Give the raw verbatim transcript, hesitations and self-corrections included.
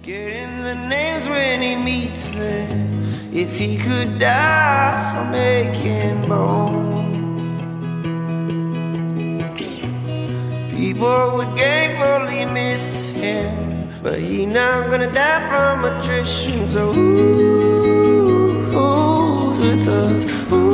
Forgetting the names when he meets them. If he could die for making bones, people would gratefully miss him, but he not gonna die from attrition. So who, who's with us? Who